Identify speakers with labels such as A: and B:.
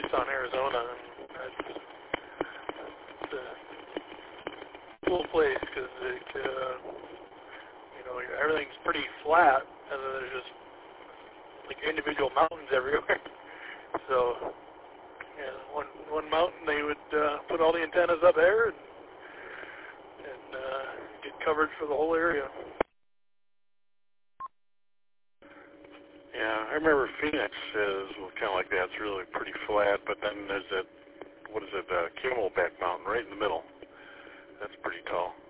A: Tucson, Arizona. And it's a cool place because everything's pretty flat, and then there's just like individual mountains everywhere. So, one mountain they would put all the antennas up there and get coverage for the whole area.
B: Yeah, I remember Phoenix is kind of like that. It's really pretty flat, but then there's that, Camelback Mountain right in the middle. That's pretty tall.